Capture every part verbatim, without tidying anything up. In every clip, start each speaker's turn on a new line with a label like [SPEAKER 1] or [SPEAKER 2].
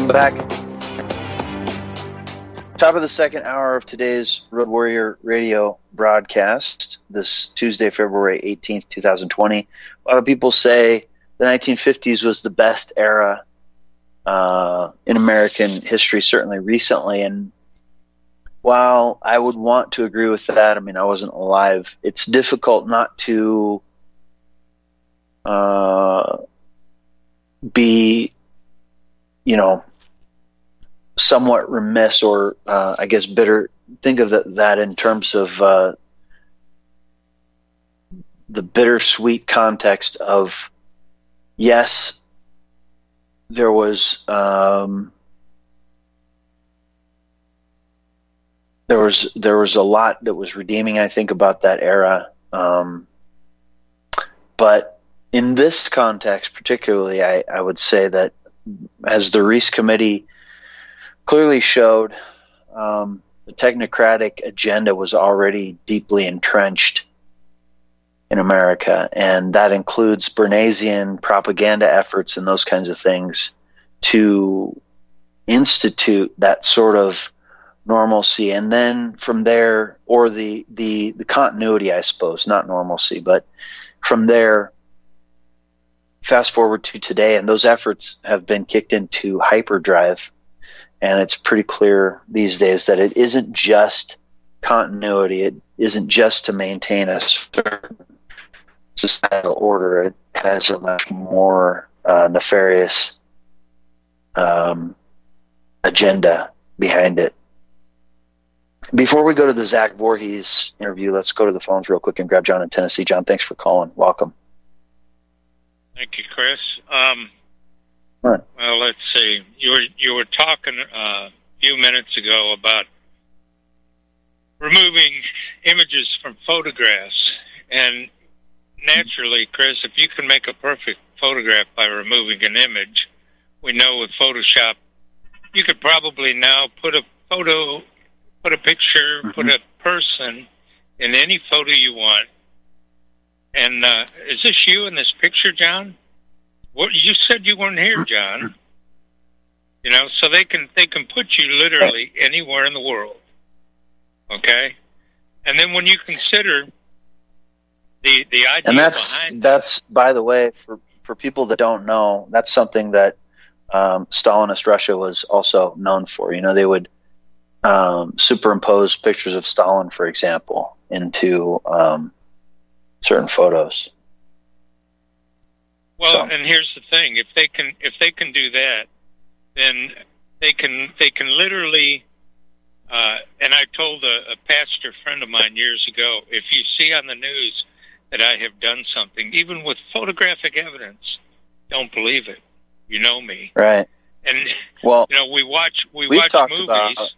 [SPEAKER 1] back. Top of the second hour of today's Road Warrior Radio broadcast, this Tuesday, February eighteenth, twenty twenty. A lot of people say the nineteen fifties was the best era uh, in American history, certainly recently. And while I would want to agree with that, I mean, I wasn't alive. It's difficult not to uh, be, you know, somewhat remiss or uh, I guess bitter, think of the, that in terms of uh, the bittersweet context of, yes, there was um, there was there was a lot that was redeeming, I think, about that era. Um, but in this context particularly, I, I would say that as the Reece Committee clearly showed, um, the technocratic agenda was already deeply entrenched in America, and that includes Bernaysian propaganda efforts and those kinds of things to institute that sort of normalcy. And then from there, or the, the, the continuity, I suppose, not normalcy, but from there, fast forward to today, and those efforts have been kicked into hyperdrive. And it's pretty clear these days that it isn't just continuity. It isn't just to maintain a certain societal order. It has a much more uh, nefarious um, agenda behind it. Before we go to the Zach Voorhees interview, let's go to the phones real quick and grab John in Tennessee. John, thanks for calling. Welcome.
[SPEAKER 2] Thank you, Chris. Um,
[SPEAKER 1] Right.
[SPEAKER 2] Well, let's see. You were you were talking uh, a few minutes ago about removing images from photographs, and naturally, Chris, if you can make a perfect photograph by removing an image, we know with Photoshop, you could probably now put a photo, put a picture, mm-hmm. put a person in any photo you want. And uh, is this you in this picture, John? Well, you said you weren't here, John. You know, so they can they can put you literally anywhere in the world. Okay, and then when you consider the the idea
[SPEAKER 1] and that's
[SPEAKER 2] behind
[SPEAKER 1] that's by the way, for for people that don't know, that's something that um, Stalinist Russia was also known for. You know, they would um, superimpose pictures of Stalin, for example, into um, certain photos.
[SPEAKER 2] Well,
[SPEAKER 1] so.
[SPEAKER 2] And here's the thing: if they can, if they can do that, then they can, they can literally. Uh, and I told a, a pastor friend of mine years ago, if you see on the news that I have done something, even with photographic evidence, don't believe it. You know me,
[SPEAKER 1] right?
[SPEAKER 2] And
[SPEAKER 1] well,
[SPEAKER 2] you know, we watch, we
[SPEAKER 1] we've
[SPEAKER 2] watch
[SPEAKER 1] talked
[SPEAKER 2] movies.
[SPEAKER 1] About,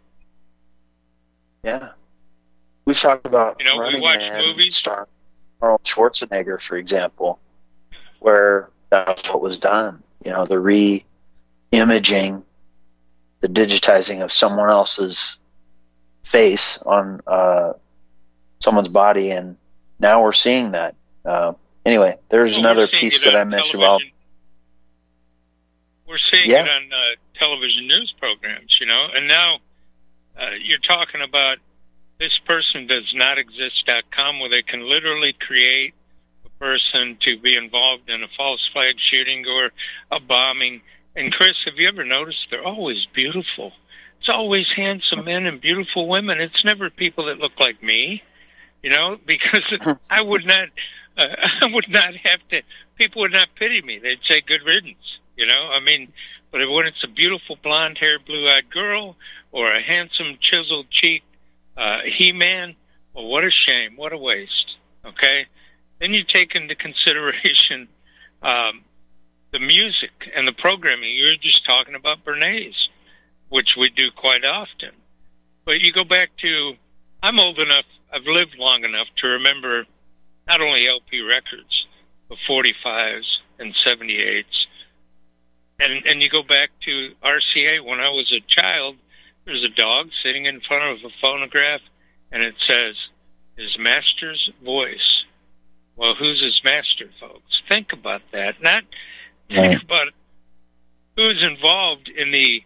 [SPEAKER 1] yeah, we've talked about.
[SPEAKER 2] You know, we watch movies.
[SPEAKER 1] Star Arnold Schwarzenegger, for example, where that's what was done. You know, the re-imaging, the digitizing of someone else's face on uh, someone's body, and now we're seeing that. Uh, anyway, there's
[SPEAKER 2] well,
[SPEAKER 1] another piece that I mentioned. Well,
[SPEAKER 2] we're seeing
[SPEAKER 1] yeah.
[SPEAKER 2] it on uh, television news programs, you know, and now uh, you're talking about this person does not exist dot com, where they can literally create person to be involved in a false flag shooting or a bombing. And Chris, have you ever noticed they're always beautiful? It's always handsome men and beautiful women. It's never people that look like me, you know, because I would not, uh, I would not have to, people would not pity me. They'd say good riddance, you know, I mean, but when it's a beautiful blonde-haired, blue-eyed girl or a handsome, chiseled cheek uh, He-Man, well, what a shame, what a waste, okay? Then you take into consideration um, the music and the programming. You were just talking about Bernays, which we do quite often. But you go back to, I'm old enough, I've lived long enough to remember not only L P records, but forty-fives and seventy-eights. And, and you go back to R C A. When I was a child, there's a dog sitting in front of a phonograph, and it says, his master's voice. Well, who's his master, folks? Think about that. Not think
[SPEAKER 1] right.
[SPEAKER 2] about who's involved in the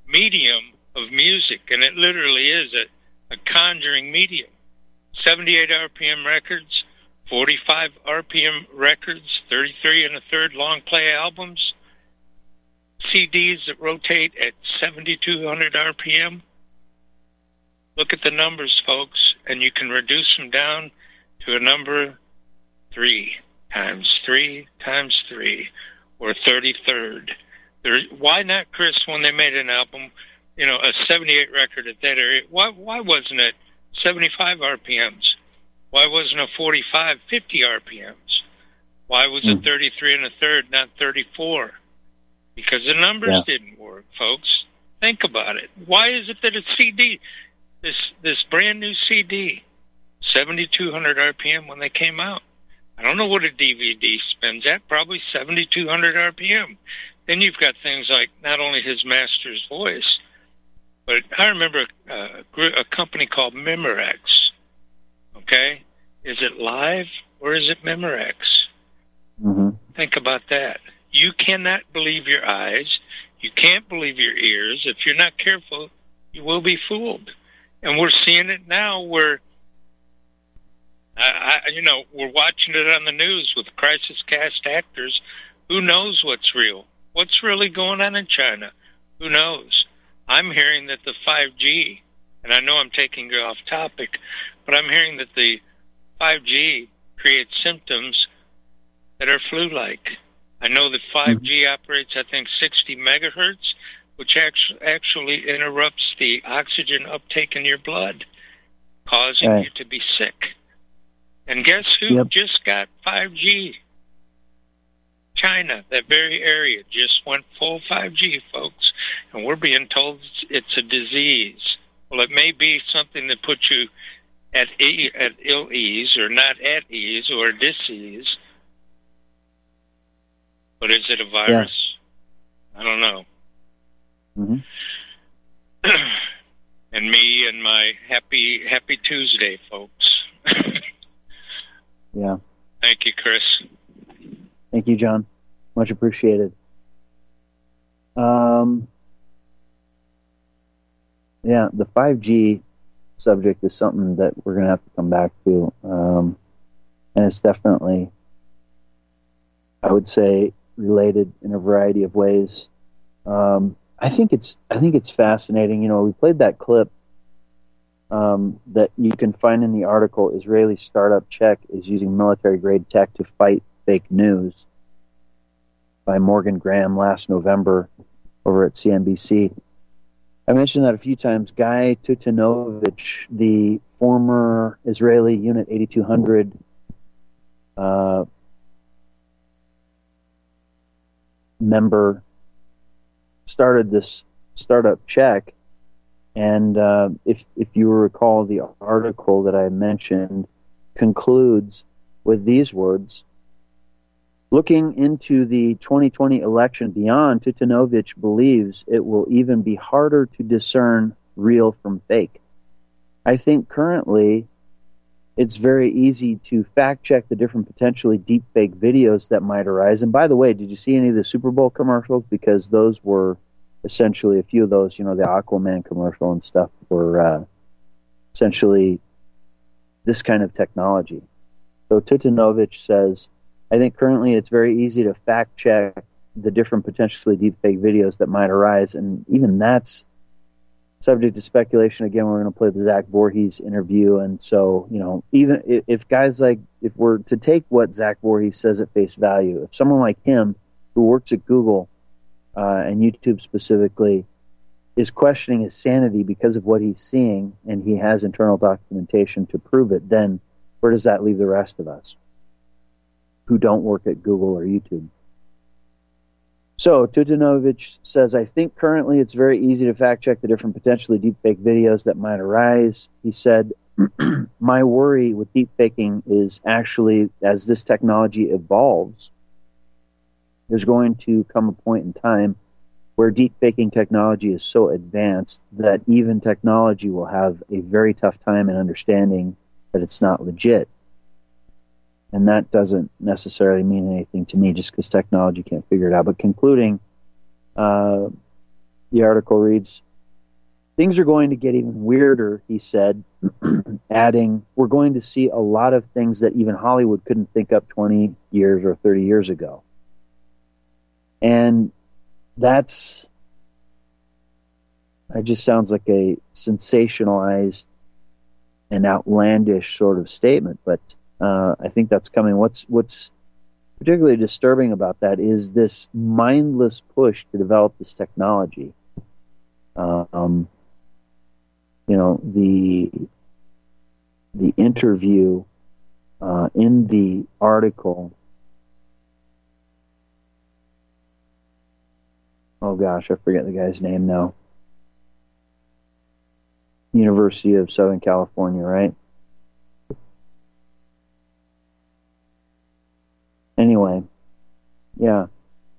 [SPEAKER 2] medium of music, and it literally is a, a conjuring medium. seventy-eight R P M records, forty-five R P M records, thirty-three and a third long play albums, C Ds that rotate at seventy-two hundred R P M. Look at the numbers, folks, and you can reduce them down to a number three times three times three, or thirty-third. There, why not, Chris, when they made an album, you know, a seventy-eight record at that area, why, why wasn't it seventy-five R P Ms? Why wasn't it forty-five, fifty R P Ms? Why was it thirty-three and a third, not thirty-four? Because the numbers yeah. didn't work, folks. Think about it. Why is it that a C D, this this brand new C D, seventy-two hundred R P M when they came out? I don't know what a D V D spins at, probably seventy-two hundred R P M. Then you've got things like not only his master's voice, but I remember a, a company called Memorex. Okay? Is it live or is it Memorex?
[SPEAKER 1] Mm-hmm.
[SPEAKER 2] Think about that. You cannot believe your eyes. You can't believe your ears. If you're not careful, you will be fooled. And we're seeing it now where, I, I, you know, we're watching it on the news with crisis cast actors. Who knows what's real? What's really going on in China? Who knows? I'm hearing that the five G, and I know I'm taking you off topic, but I'm hearing that the five G creates symptoms that are flu-like. I know that five G mm-hmm. operates, I think, sixty megahertz, which actu- actually interrupts the oxygen uptake in your blood, causing right. you to be sick. And guess who yep. just got five G? China, that very area, just went full five G, folks. And we're being told it's a disease. Well, it may be something that puts you at, e- at ill ease, or not at ease, or dis-ease. But is it a virus? Yeah. I don't know.
[SPEAKER 1] Mm-hmm.
[SPEAKER 2] And me and my happy happy Tuesday, folks.
[SPEAKER 1] Yeah.
[SPEAKER 2] Thank you, Chris.
[SPEAKER 1] Thank you, John. Much appreciated. Um, yeah, the five G subject is something that we're going to have to come back to. Um, and it's definitely, I would say, related in a variety of ways. Um, I think it's I think it's fascinating. You know, we played that clip um, that you can find in the article. Israeli startup Czech is using military-grade tech to fight fake news, by Morgan Graham last November over at C N B C. I mentioned that a few times. Guy Tutanovich, the former Israeli Unit eighty-two hundred uh, member, started this startup Czech, and uh, if if you recall, the article that I mentioned concludes with these words: looking into the twenty twenty election beyond, Tutanovich believes it will even be harder to discern real from fake. I think currently it's very easy to fact-check the different potentially deep-fake videos that might arise. And by the way, did you see any of the Super Bowl commercials? Because those were essentially, a few of those, you know, the Aquaman commercial and stuff were uh, essentially this kind of technology. So Tutanovich says, I think currently it's very easy to fact-check the different potentially deepfake videos that might arise, and even that's subject to speculation. Again, we're going to play the Zach Voorhees interview, and so, you know, even if, if guys like, if we're to take what Zach Voorhees says at face value, if someone like him, who works at Google uh, and YouTube specifically, is questioning his sanity because of what he's seeing, and he has internal documentation to prove it, then where does that leave the rest of us who don't work at Google or YouTube? So Tutanovich says, I think currently it's very easy to fact-check the different potentially deepfake videos that might arise. He said, my worry with deepfaking is actually, as this technology evolves, there's going to come a point in time where deepfaking technology is so advanced that even technology will have a very tough time in understanding that it's not legit. And that doesn't necessarily mean anything to me just because technology can't figure it out. But concluding, uh,
[SPEAKER 3] the article reads, "Things are going to get even weirder," he said, adding, "We're going to see a lot of things that even Hollywood couldn't think up twenty years or thirty years ago." And that's, that just sounds like a sensationalized and outlandish sort of statement, but uh, I think that's coming. What's what's particularly disturbing about that is this mindless push to develop this technology. Um, you know, the the interview uh, in the article. Oh gosh, I forget the guy's name now. University of Southern California, right? Anyway, yeah.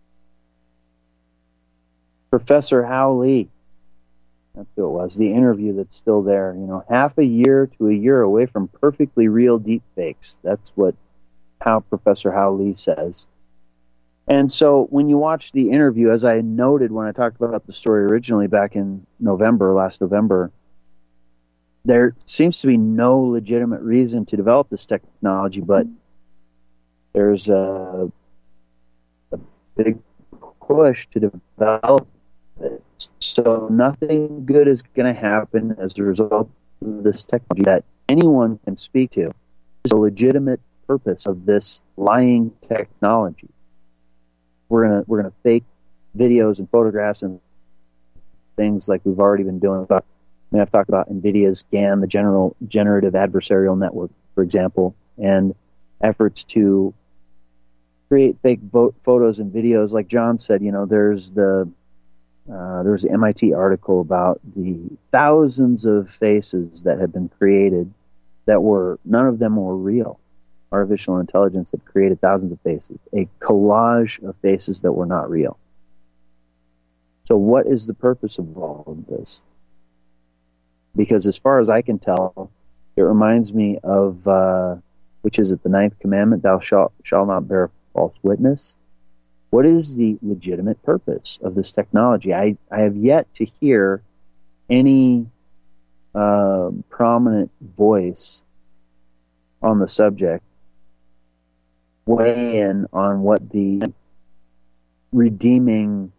[SPEAKER 3] Professor Hao Li, that's who it was, the interview that's still there, you know, half a year to a year away from perfectly real deepfakes. That's what how Professor Hao Li says. And so when you watch the interview, as I noted when I talked about the story originally back in November, last November, there seems to be no legitimate reason to develop this technology, but there's a, a big push to develop it. So nothing good is going to happen as a result of this technology that anyone can speak to. There's a legitimate purpose of this lying technology. We're gonna we're gonna fake videos and photographs and things like we've already been doing. I mean, I've talked about NVIDIA's GAN, the General Generative Adversarial Network, for example, and efforts to create fake vo- photos and videos. Like John said, you know, there's the uh, there's an M I T article about the thousands of faces that have been created that were, none of them were real. Artificial intelligence had created thousands of faces, a collage of faces that were not real. So what is the purpose of all of this? Because as far as I can tell, it reminds me of, uh, which is it, the ninth commandment, thou shalt, shall not bear false witness. What is the legitimate purpose of this technology? I, I have yet to hear any uh, prominent voice on the subject weigh in on what the redeeming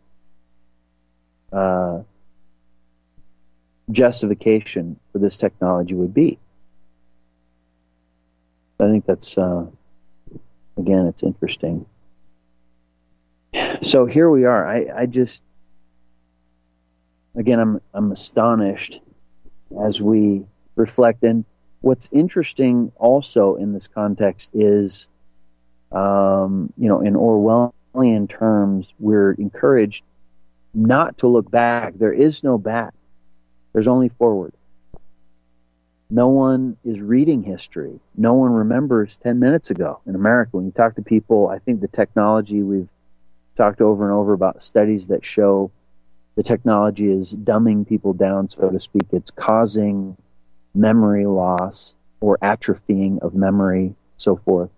[SPEAKER 3] uh, justification for this technology would be. I think that's, uh, again, it's interesting. So here we are. I, I just, again, I'm I'm astonished as we reflect. And what's interesting also in this context is, um, you know, in Orwellian terms, we're encouraged not to look back. There is no back. There's only forward. No one is reading history. No one remembers ten minutes ago in America. When you talk to people, I think the technology, we've talked over and over about studies that show the technology is dumbing people down, so to speak. It's causing memory loss or atrophying of memory, so forth.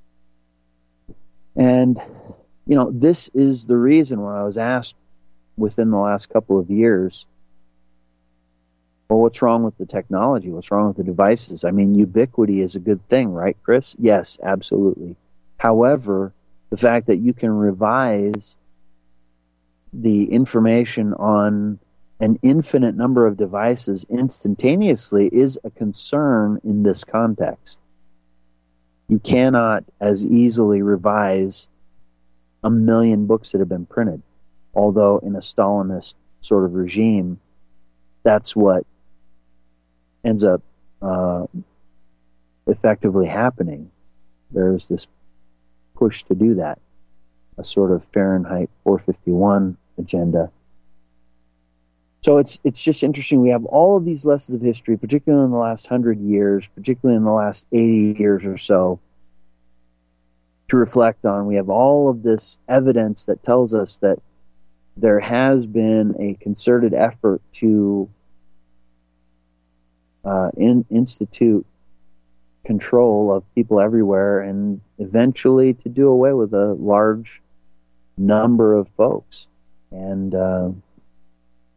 [SPEAKER 3] And, you know, this is the reason when I was asked within the last couple of years, well, what's wrong with the technology? What's wrong with the devices? I mean, ubiquity is a good thing, right, Chris? Yes, absolutely. However, the fact that you can revise the information on an infinite number of devices instantaneously is a concern in this context. You cannot as easily revise a million books that have been printed, although in a Stalinist sort of regime, that's what ends up uh, effectively happening. There's this push to do that, a sort of Fahrenheit four fifty-one agenda. So it's it's just interesting. We have all of these lessons of history, particularly in the last hundred years, particularly in the last eighty years or so, to reflect on. We have all of this evidence that tells us that there has been a concerted effort to uh, in, institute control of people everywhere and eventually to do away with a large number of folks. And uh,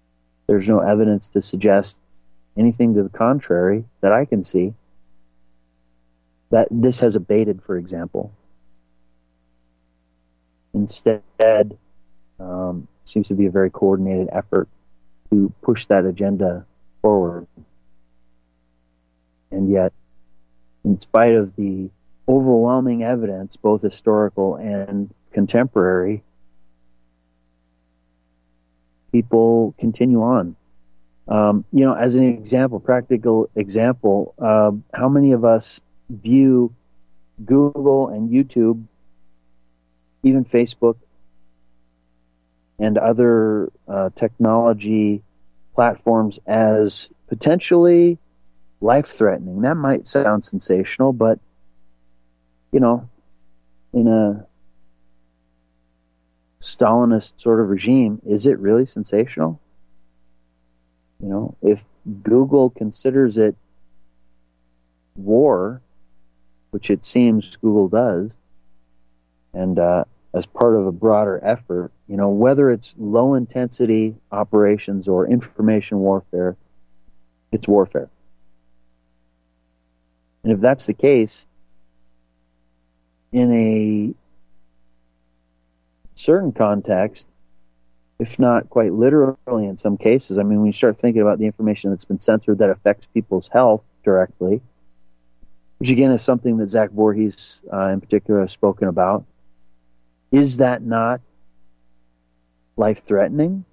[SPEAKER 3] There's no evidence to suggest anything to the contrary that I can see. That this has abated, for example. Instead, um, seems to be a very coordinated effort to push that agenda forward. And yet, in spite of the overwhelming evidence, both historical and contemporary, people continue on. Um, you know, as an example, practical example, uh, how many of us view Google and YouTube, even Facebook, and other uh, technology platforms as potentially life-threatening? That might sound sensational, but, you know, in a Stalinist sort of regime, is it really sensational? You know, if Google considers it war, which it seems Google does, and uh, as part of a broader effort, you know, whether it's low-intensity operations or information warfare, it's warfare. And if that's the case, in a certain context, if not quite literally in some cases, I mean, when you start thinking about the information that's been censored that affects people's health directly, which again is something that Zach Voorhees uh, in particular has spoken about, is that not life-threatening?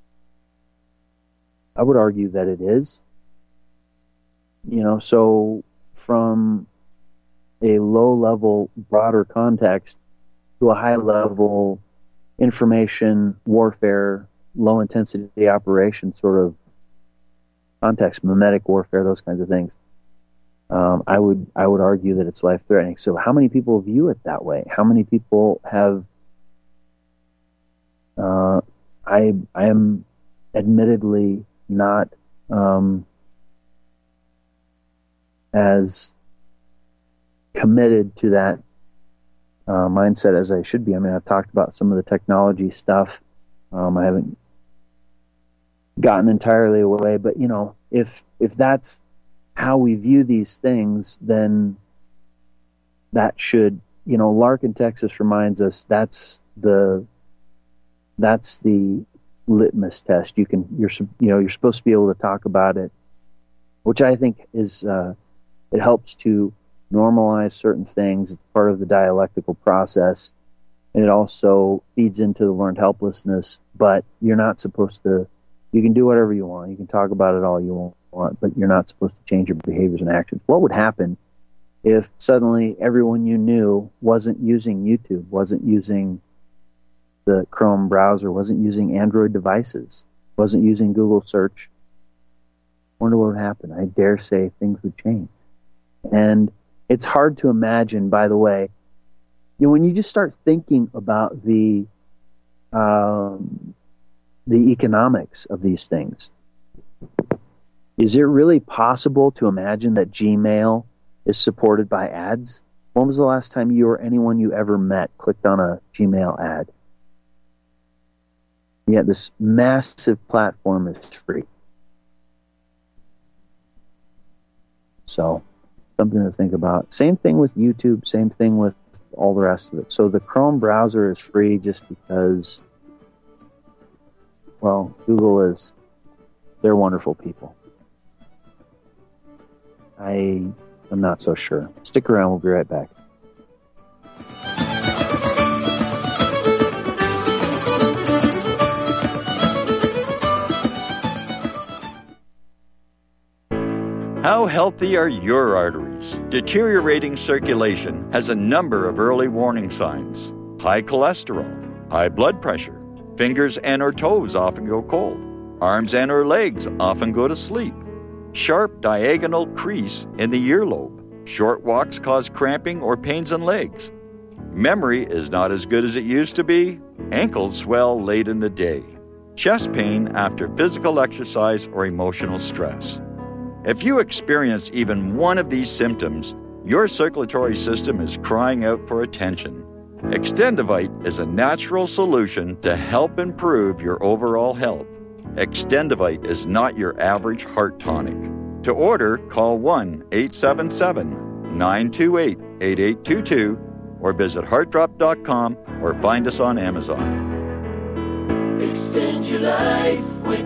[SPEAKER 3] I would argue that it is. You know, so from a low-level, broader context to a high-level information warfare, low-intensity operation sort of context, mimetic warfare, those kinds of things, um, I would I would argue that it's life-threatening. So how many people view it that way? How many people have... Uh, I I am admittedly not um, as committed to that uh, mindset as I should be. I mean, I've talked about some of the technology stuff. Um, I haven't gotten entirely away, but you know, if if that's how we view these things, then that should, you know, Larkin, Texas reminds us that's the that's the litmus test. You can you're you know you're supposed to be able to talk about it, which I think is uh, it helps to normalize certain things. It's part of the dialectical process, and it also feeds into the learned helplessness. But you're not supposed to. You can do whatever you want. You can talk about it all you want, but you're not supposed to change your behaviors and actions. What would happen if suddenly everyone you knew wasn't using YouTube, wasn't using the Chrome browser, wasn't using Android devices, wasn't using Google search? I wonder what would happen. I dare say things would change. And it's hard to imagine, by the way, you know, when you just start thinking about the um, the economics of these things, is it really possible to imagine that Gmail is supported by ads? When was the last time you or anyone you ever met clicked on a Gmail ad? Yet this massive platform is free. So, something to think about. Same thing with YouTube, same thing with all the rest of it. So the Chrome browser is free just because, well, Google is, they're wonderful people. I am not so sure. Stick around, we'll be right back.
[SPEAKER 4] How healthy are your arteries? Deteriorating circulation has a number of early warning signs. High cholesterol, high blood pressure, fingers and or toes often go cold, arms and or legs often go to sleep, sharp diagonal crease in the earlobe, short walks cause cramping or pains in legs, memory is not as good as it used to be, ankles swell late in the day, chest pain after physical exercise or emotional stress. If you experience even one of these symptoms, your circulatory system is crying out for attention. Extendivite is a natural solution to help improve your overall health. Extendivite is not your average heart tonic. To order, call one eight seven seven, nine two eight, eight eight two two or visit heart drop dot com or find us on Amazon.
[SPEAKER 5] Extend your life with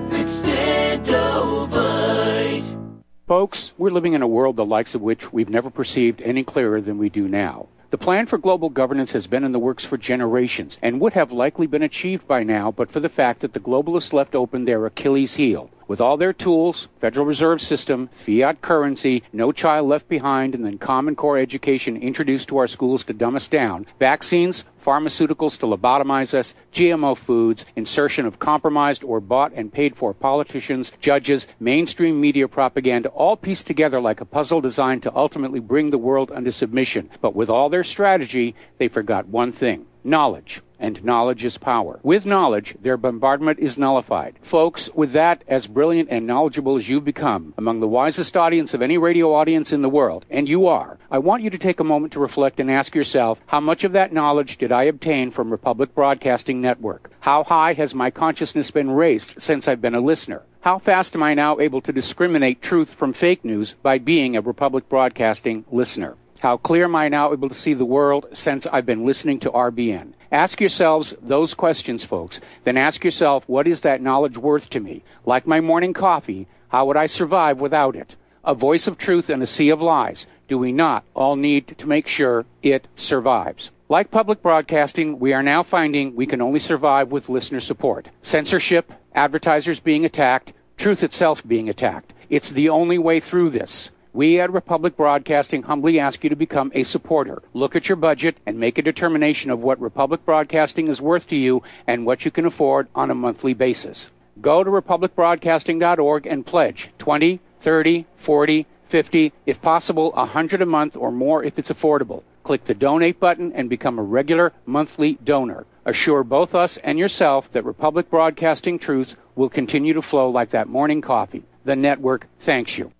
[SPEAKER 5] Extendovite.
[SPEAKER 6] Folks, we're living in a world the likes of which we've never perceived any clearer than we do now. The plan for global governance has been in the works for generations and would have likely been achieved by now but for the fact that the globalists left open their Achilles heel. With all their tools, Federal Reserve System, fiat currency, no child left behind, and then Common Core education introduced to our schools to dumb us down, vaccines, pharmaceuticals to lobotomize us, G M O foods, insertion of compromised or bought and paid for politicians, judges, mainstream media propaganda, all pieced together like a puzzle designed to ultimately bring the world under submission. But with all their strategy, they forgot one thing: knowledge. And knowledge is power. With knowledge, their bombardment is nullified. Folks, with that, as brilliant and knowledgeable as you've become, among the wisest audience of any radio audience in the world, and you are, I want you to take a moment to reflect and ask yourself, how much of that knowledge did I obtain from Republic Broadcasting Network? How high has my consciousness been raised since I've been a listener? How fast am I now able to discriminate truth from fake news by being a Republic Broadcasting listener? How clear am I now able to see the world since I've been listening to R B N? Ask yourselves those questions, folks. Then ask yourself, what is that knowledge worth to me? Like my morning coffee, how would I survive without it? A voice of truth in a sea of lies. Do we not all need to make sure it survives? Like public broadcasting, we are now finding we can only survive with listener support. Censorship, advertisers being attacked, truth itself being attacked. It's the only way through this. We at Republic Broadcasting humbly ask you to become a supporter. Look at your budget and make a determination of what Republic Broadcasting is worth to you and what you can afford on a monthly basis. Go to republic broadcasting dot org and pledge twenty, thirty, forty, fifty, if possible, one hundred a month or more if it's affordable. Click the donate button and become a regular monthly donor. Assure both us and yourself that Republic Broadcasting truth will continue to flow like that morning coffee. The network thanks you.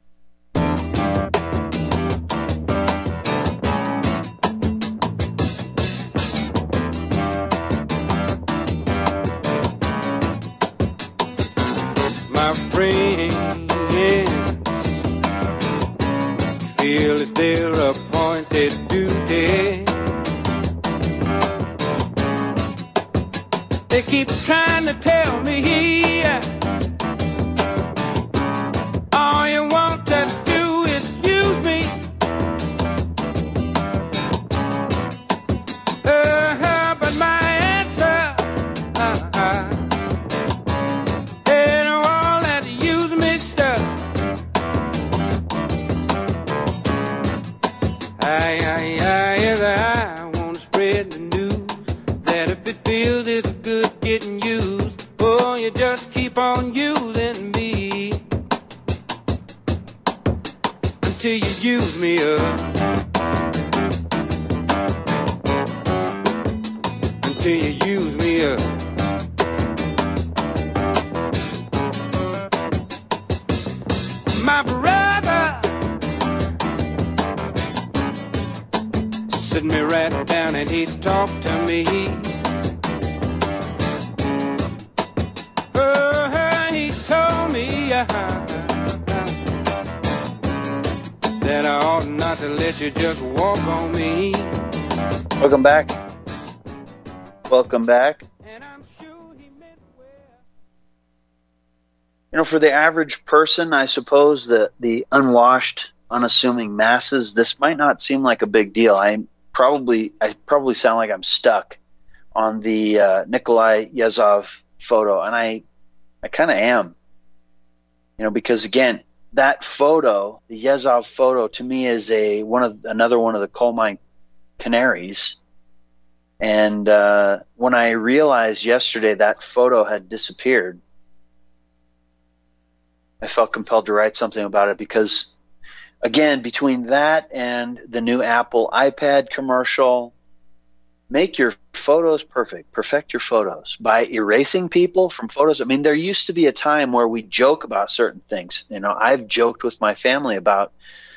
[SPEAKER 7] Friends feel it's their appointed duty. They keep trying to tell me all you want to do is use me. Uh-huh, but my answer uh-uh. I, I, I, I want to spread the news that if it feels it's good getting used, oh, you just keep on using me until you use me up, until you use me up. My brother sit me right down and he talked to me. Oh, he told me uh, that I ought not to let you just walk on me.
[SPEAKER 1] Welcome back. Welcome back.
[SPEAKER 7] And I'm sure he meant well.
[SPEAKER 1] You know, for the average person, I suppose the the unwashed, unassuming masses, this might not seem like a big deal. I probably I probably sound like I'm stuck on the uh, Nikolai Yezhov photo, and I I kind of am. You know, because again, that photo, the Yezhov photo, to me is a one of another one of the coal mine canaries. And uh, when I realized yesterday that photo had disappeared, I felt compelled to write something about it because, again, between that and the new Apple iPad commercial, make your photos perfect. Perfect your photos by erasing people from photos. I mean, there used to be a time where we joke about certain things. You know, I've joked with my family about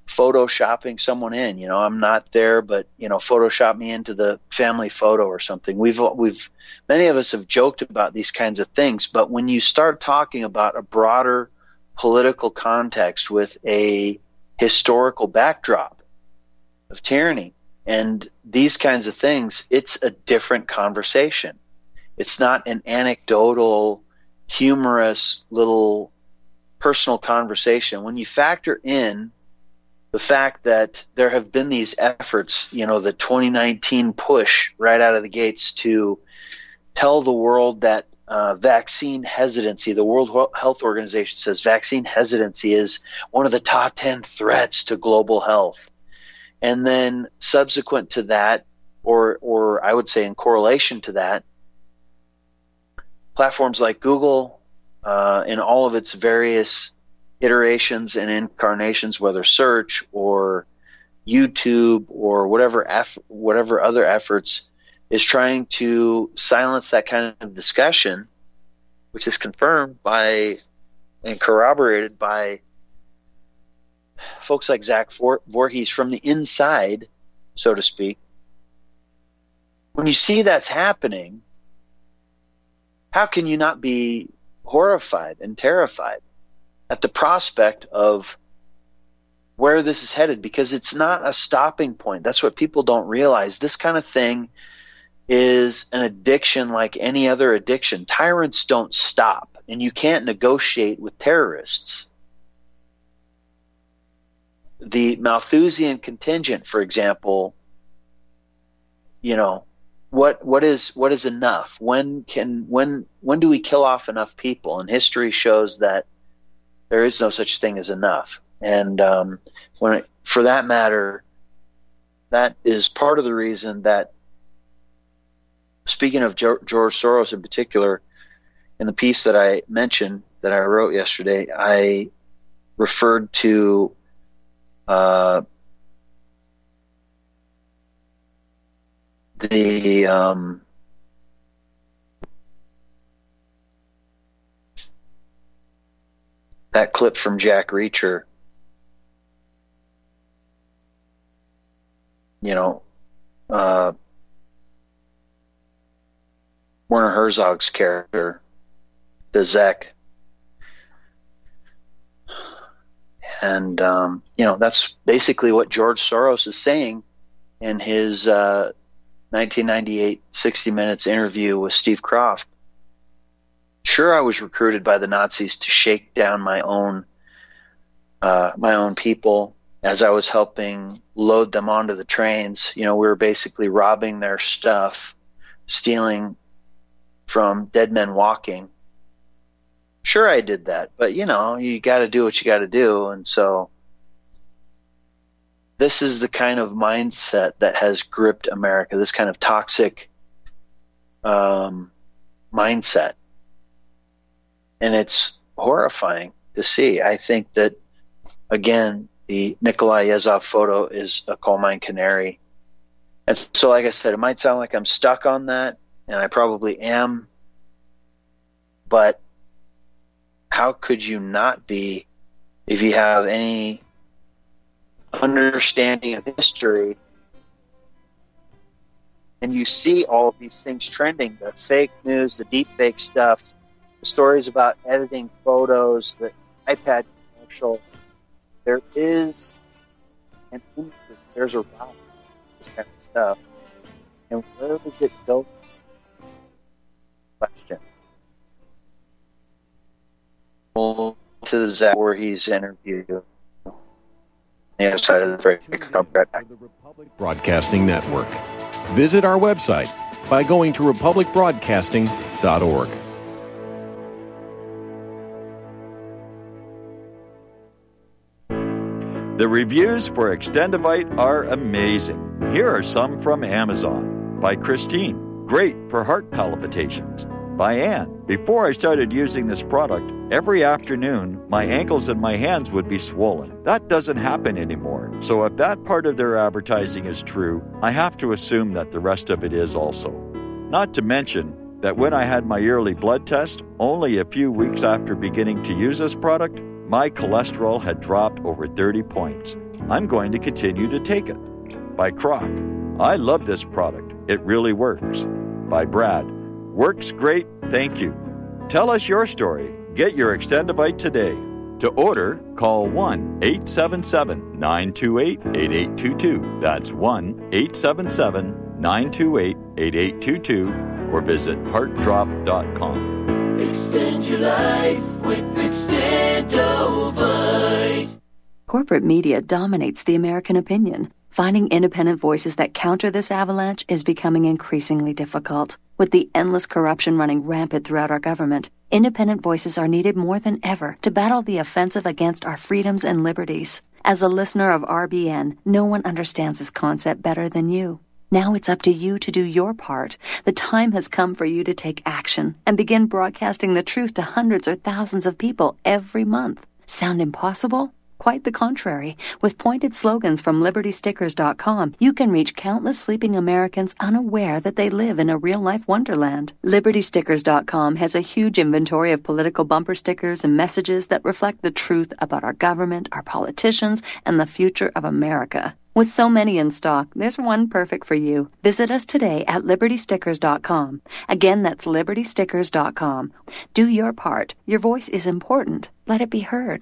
[SPEAKER 1] photoshopping someone in. You know, I'm not there, but, you know, Photoshop me into the family photo or something. We've, we've, many of us have joked about these kinds of things, but when you start talking about a broader political context with a historical backdrop of tyranny and these kinds of things, it's a different conversation. It's not an anecdotal, humorous little personal conversation. When you factor in the fact that there have been these efforts, you know, the twenty nineteen push right out of the gates to tell the world that uh, vaccine hesitancy, the World Health Organization says vaccine hesitancy is one of the top ten threats to global health. And then subsequent to that, or or I would say in correlation to that, platforms like Google, uh, in all of its various iterations and incarnations, whether search or YouTube or whatever eff- whatever other efforts, is trying to silence that kind of discussion, which is confirmed by and corroborated by folks like Zach Vorhies from the inside, so to speak. When you see that's happening, how can you not be horrified and terrified at the prospect of where this is headed? Because it's not a stopping point. That's what people don't realize. This kind of thing is an addiction like any other addiction. Tyrants don't stop, and you can't negotiate with terrorists. The Malthusian contingent, for example, you know, what what is what is enough? When can when when do we kill off enough people? And history shows that there is no such thing as enough. And um, when it, for that matter, that is part of the reason that, speaking of George Soros in particular, in the piece that I mentioned that I wrote yesterday, I referred to uh, the um, that clip from Jack Reacher, you know, uh, Werner Herzog's character, the Zek. And, um, you know, that's basically what George Soros is saying in his uh, nineteen ninety-eight sixty Minutes interview with Steve Kroft. Sure, I was recruited by the Nazis to shake down my own uh, my own people as I was helping load them onto the trains. You know, we were basically robbing their stuff, stealing from Dead Men Walking. Sure, I did that, but you know, you got to do what you got to do. And so this is the kind of mindset that has gripped America, this kind of toxic um, mindset. And it's horrifying to see. I think that, again, the Nikolai Yezhov photo is a coal mine canary. And so, like I said, it might sound like I'm stuck on that, and I probably am, but how could you not be if you have any understanding of history and you see all of these things trending, the fake news, the deep fake stuff, the stories about editing photos, the iPad commercial. There is an increase, there's a rise in this kind of stuff. And where does it go? Question. To the Zach Vorhies interview. On the other side of the break.
[SPEAKER 8] The Republic Broadcasting Network. Visit our website by going to republic broadcasting dot org.
[SPEAKER 4] The reviews for Extendivite are amazing. Here are some from Amazon. By Christine, great for heart palpitations. By Anne, before I started using this product, every afternoon my ankles and my hands would be swollen. That doesn't happen anymore. So if that part of their advertising is true, I have to assume that the rest of it is also. Not to mention that when I had my yearly blood test, only a few weeks after beginning to use this product, my cholesterol had dropped over thirty points. I'm going to continue to take it. By Croc, I love this product. It really works. By Brad, works great, thank you. Tell us your story. Get your Extendivite today. To order, call one eight seven seven, nine two eight, eight eight two two. That's one eight seven seven, nine two eight, eight eight two two or visit heart drop dot com.
[SPEAKER 5] Extend your life with Extendovite.
[SPEAKER 9] Corporate media dominates the American opinion. Finding independent voices that counter this avalanche is becoming increasingly difficult. With the endless corruption running rampant throughout our government, independent voices are needed more than ever to battle the offensive against our freedoms and liberties. As a listener of R B N, no one understands this concept better than you. Now it's up to you to do your part. The time has come for you to take action and begin broadcasting the truth to hundreds or thousands of people every month. Sound impossible? Quite the contrary. With pointed slogans from liberty stickers dot com, you can reach countless sleeping Americans unaware that they live in a real-life wonderland. liberty stickers dot com has a huge inventory of political bumper stickers and messages that reflect the truth about our government, our politicians, and the future of America. With so many in stock, there's one perfect for you. Visit us today at liberty stickers dot com. Again, that's liberty stickers dot com. Do your part. Your voice is important. Let it be heard.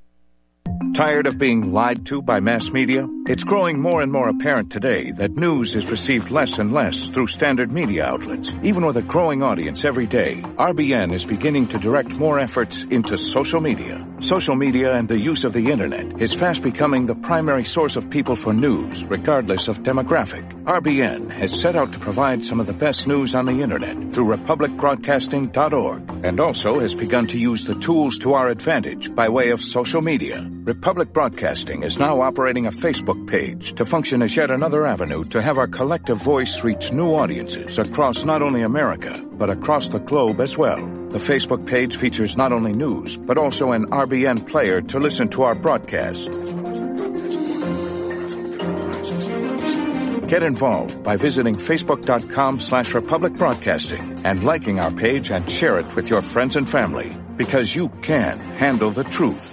[SPEAKER 10] Tired of being lied to by mass media? It's growing more and more apparent today that news is received less and less through standard media outlets. Even with a growing audience every day, R B N is beginning to direct more efforts into social media. Social media and the use of the internet is fast becoming the primary source of people for news, regardless of demographic. R B N has set out to provide some of the best news on the internet through republic broadcasting dot org, and also has begun to use the tools to our advantage by way of social media. Republic Broadcasting is now operating a Facebook page to function as yet another avenue to have our collective voice reach new audiences across not only America, but across the globe as well. The Facebook page features not only news, but also an R B N player to listen to our broadcast. Get involved by visiting facebook.com slash Republic Broadcasting and liking our page and share it with your friends and family, because you can handle the truth.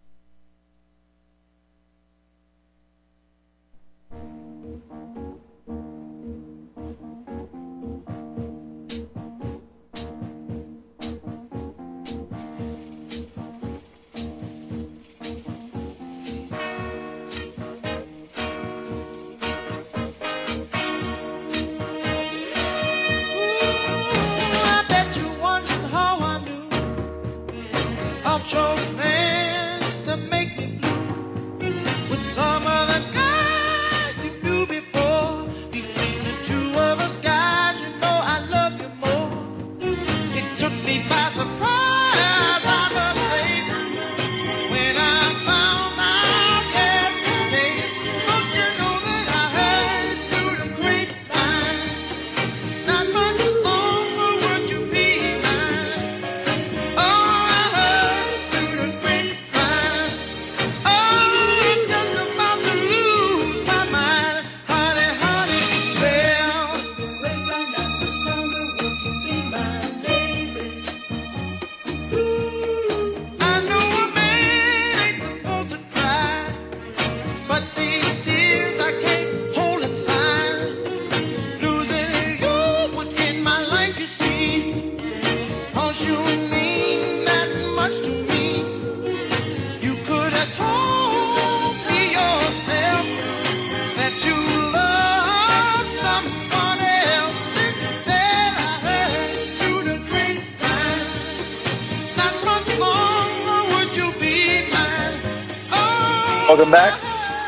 [SPEAKER 1] Welcome back.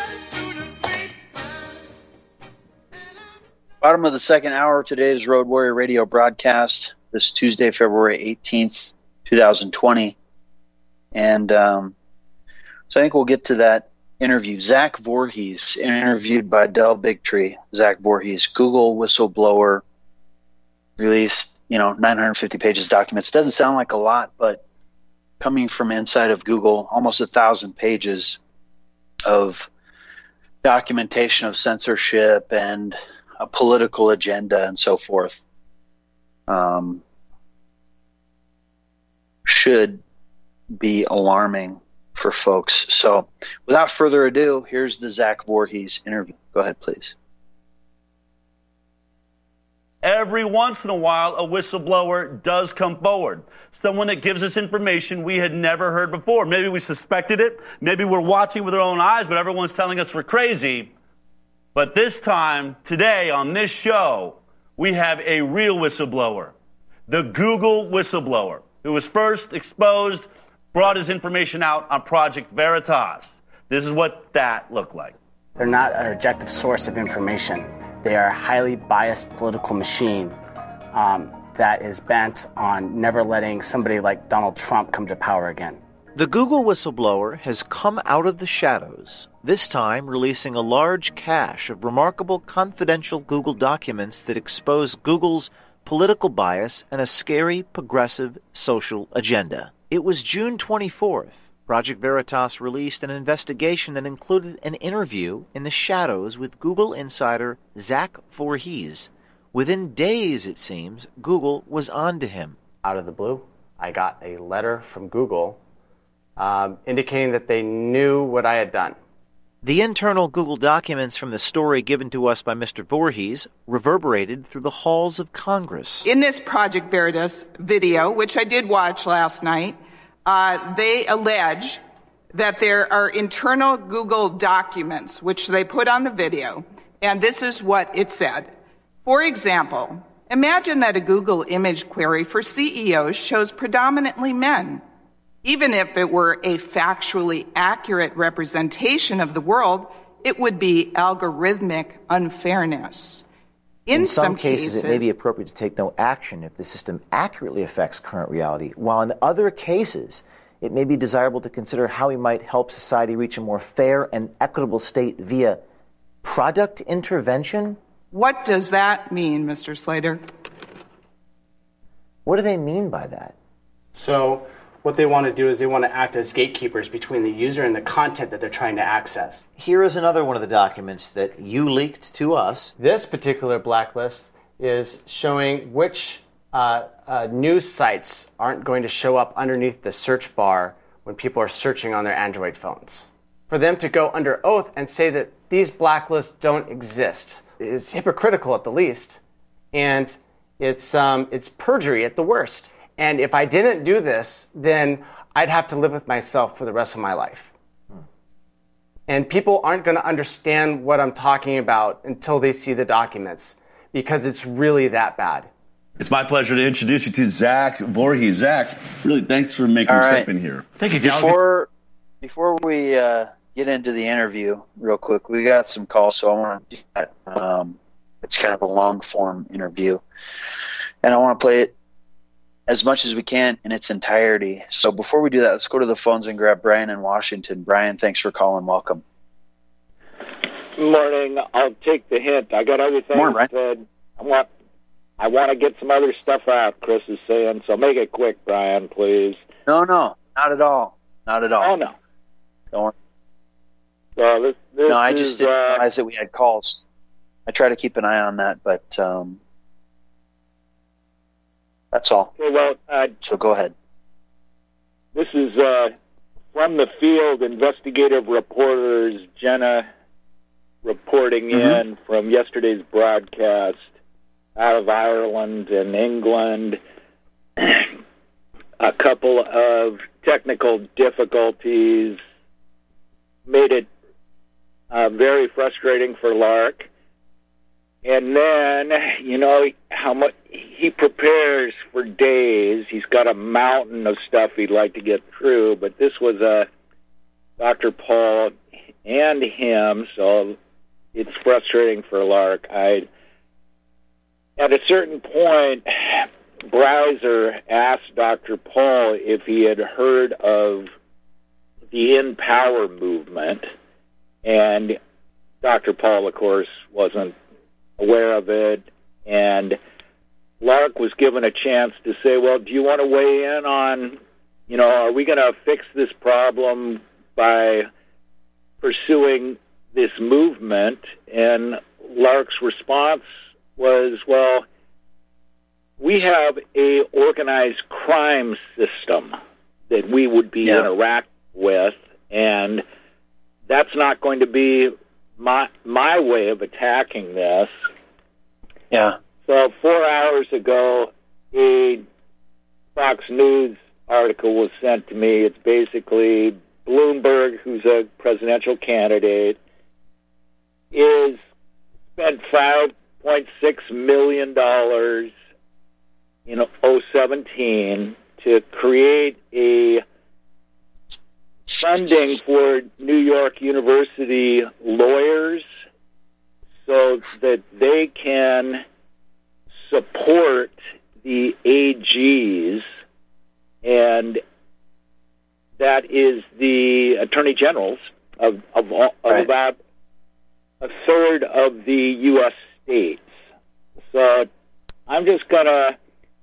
[SPEAKER 1] Bottom of the second hour of today's Road Warrior Radio broadcast, this Tuesday, February eighteenth, twenty twenty. And um, so I think we'll get to that interview. Zach Voorhees, interviewed by Del Bigtree. Zach Voorhees, Google whistleblower, released, you know, nine hundred fifty pages of documents. Doesn't sound like a lot, but coming from inside of Google, almost a thousand pages of documentation of censorship and a political agenda and so forth, um, should be alarming for folks. So without further ado, here's the Zach Voorhees interview. Go ahead, please.
[SPEAKER 11] Every once in a while, a whistleblower does come forward. Someone that gives us information we had never heard before. Maybe we suspected it. Maybe we're watching with our own eyes, but everyone's telling us we're crazy. But this time, today, on this show, we have a real whistleblower. The Google whistleblower, who was first exposed, brought his information out on Project Veritas. This is what that looked like.
[SPEAKER 12] They're not an objective source of information. They are a highly biased political machine um, that is bent on never letting somebody like Donald Trump come to power again.
[SPEAKER 13] The Google whistleblower has come out of the shadows, this time releasing a large cache of remarkable confidential Google documents that expose Google's political bias and a scary, progressive social agenda. It was June twenty-fourth. Project Veritas released an investigation that included an interview in the shadows with Google insider Zach Voorhees. Within days, it seems, Google was on to him.
[SPEAKER 12] Out of the blue, I got a letter from Google um, indicating that they knew what I had done.
[SPEAKER 13] The internal Google documents from the story given to us by Mister Voorhees reverberated through the halls of Congress.
[SPEAKER 14] In this Project Veritas video, which I did watch last night, uh, they allege that there are internal Google documents, which they put on the video, and this is what it said. For example, imagine that a Google image query for C E Os shows predominantly men. Even if it were a factually accurate representation of the world, it would be algorithmic unfairness.
[SPEAKER 13] In, in some, some cases, cases, it may be appropriate to take no action if the system accurately affects current reality, while in other cases, it may be desirable to consider how we might help society reach a more fair and equitable state via product intervention.
[SPEAKER 14] What does that mean, Mister Slater?
[SPEAKER 13] What do they mean by that?
[SPEAKER 12] So, what they want to do is they want to act as gatekeepers between the user and the content that they're trying to access.
[SPEAKER 13] Here is another one of the documents that you leaked to us.
[SPEAKER 12] This particular blacklist is showing which uh, uh, news sites aren't going to show up underneath the search bar when people are searching on their Android phones. For them to go under oath and say that these blacklists don't exist is hypocritical at the least, and it's um, it's perjury at the worst. And if I didn't do this, then I'd have to live with myself for the rest of my life. Hmm. And people aren't going to understand what I'm talking about until they see the documents, because it's really that bad.
[SPEAKER 11] It's my pleasure to introduce you to Zach Voorhees. Zach, really, thanks for making the trip in here.
[SPEAKER 1] Thank you, John. Before, before we uh, get into the interview, real quick, we got some calls, so I want to do that. Um, it's kind of a long-form interview, and I want to play it as much as we can in its entirety. So before we do that, let's go to the phones and grab Brian in Washington. Brian, thanks for calling. Welcome.
[SPEAKER 15] Morning. I'll take the hint. I got other things
[SPEAKER 1] Morning, Brian.
[SPEAKER 15] said. I want I want to get some other stuff out, Chris is saying, so make it quick, Brian, please.
[SPEAKER 1] No, no, not at all. Not at all.
[SPEAKER 15] Oh, no.
[SPEAKER 1] Don't worry.
[SPEAKER 15] So this, this
[SPEAKER 1] no, I
[SPEAKER 15] is,
[SPEAKER 1] just didn't
[SPEAKER 15] uh,
[SPEAKER 1] realize that we had calls. I try to keep an eye on that, but um, that's all.
[SPEAKER 15] Okay, well, uh,
[SPEAKER 1] so go ahead.
[SPEAKER 15] This is uh, from the field, investigative reporters, Jenna, reporting
[SPEAKER 1] Mm-hmm.
[SPEAKER 15] in from yesterday's broadcast out of Ireland and England. A couple of technical difficulties made it uh, very frustrating for Lark. And then, you know, how much he prepares for days. He's got a mountain of stuff he'd like to get through, but this was a Doctor Paul and him, so it's frustrating for Lark. I, at a certain point, Browser asked Doctor Paul if he had heard of the In Power movement, and Doctor Paul, of course, wasn't aware of it, and Lark was given a chance to say, well, do you want to weigh in on, you know, are we going to fix this problem by pursuing this movement? And Lark's response was, well, we have a organized crime system that we would be
[SPEAKER 1] yeah.
[SPEAKER 15] interacting with, and that's not going to be my my way of attacking this.
[SPEAKER 1] Yeah.
[SPEAKER 15] So four hours ago, a Fox News article was sent to me. It's basically Bloomberg, who's a presidential candidate, is spent five point six million dollars in oh seventeen to create a funding for New York University lawyers so that they can support the A Gs, and that is the attorney generals of, of, of right. about a third of the U S states. So I'm just gonna